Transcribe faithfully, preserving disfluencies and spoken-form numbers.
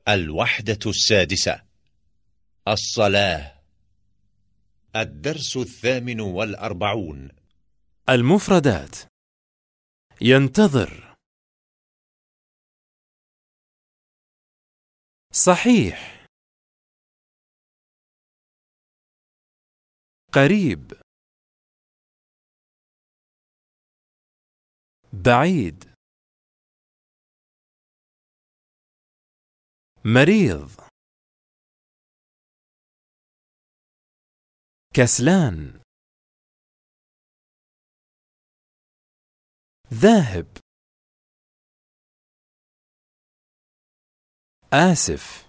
الوحدة السادسة. الصلاة. الدرس الثامن والأربعون. المفردات: ينتظر، صحيح، قريب، بعيد، مريض، كسلان، ذاهب، آسف،